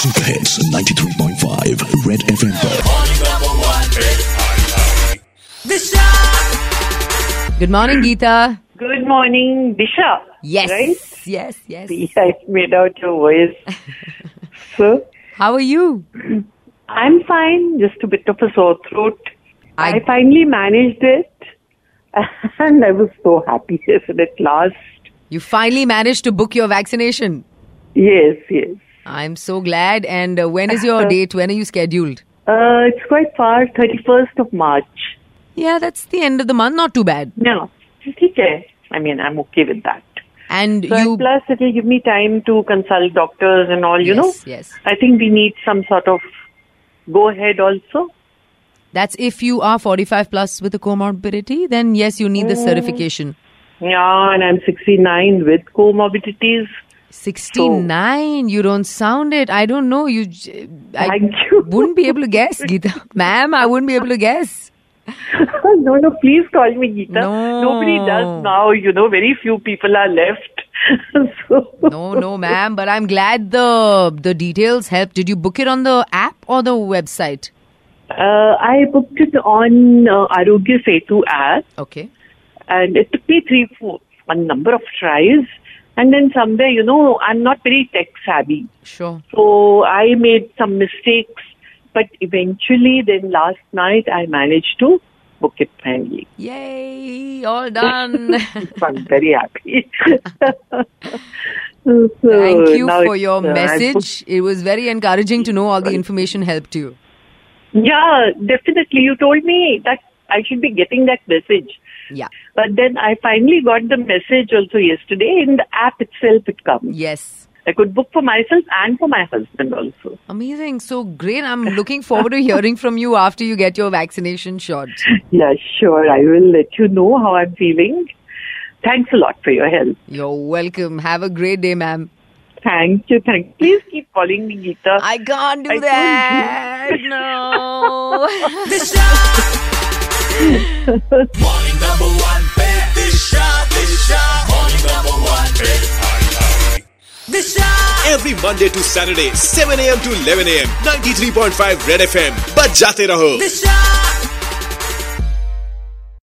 Super hits 93.5 red FM पर। Good morning, Geeta. Good morning, Disha. Yes, Right? yes. Yeah, I made out your voice. So, How are you? I'm fine, just a bit of a sore throat. I- I finally managed it. And I was so happy at last. You finally managed to book your vaccination. Yes. I'm so glad. And when is your date? When are you scheduled? It's quite far, 31st of March. Yeah, that's the end of the month. Not too bad. No, okay. I mean, I'm okay with that. And So, you... and plus, it will give me time to consult doctors and all, you know. Yes. I think we need some sort of go-ahead also. That's if you are 45 plus with a comorbidity, then yes, you need the certification. Yeah, and I'm 69 with comorbidities. 69. You don't sound it. I don't know. I Thank you. wouldn't be able to guess, Geeta. Ma'am, I wouldn't be able to guess. No, please call me Geeta. No. Nobody does now, very few people are left. No, ma'am. But I'm glad the details helped. Did you book it on the app or the website? I booked it on Arogya Setu app, Okay. and it took me a number of tries. And then somewhere, I'm not very tech savvy. Sure. So I made some mistakes. But eventually, then last night, I managed to book it finally. Yay! All done. I'm very happy. Thank you now for it's, your I message. It was very encouraging to know all the information helped you. Yeah, definitely. You told me that I should be getting that message. Yeah. But then I finally got the message also yesterday. In the app itself, it comes. Yes. I could book for myself and for my husband also. Amazing. So great. I'm looking forward to hearing from you after you get your vaccination shot. Yeah, sure. I will let you know how I'm feeling. Thanks a lot for your help. You're welcome. Have a great day, ma'am. Thank you. Please keep calling me, Geeta. I can't do I that. No. Morning number one, Disha. Morning number one, Disha. Every Monday to Saturday, 7 a.m. to 11 a.m. 93.5 Red FM. बज जाते रहो.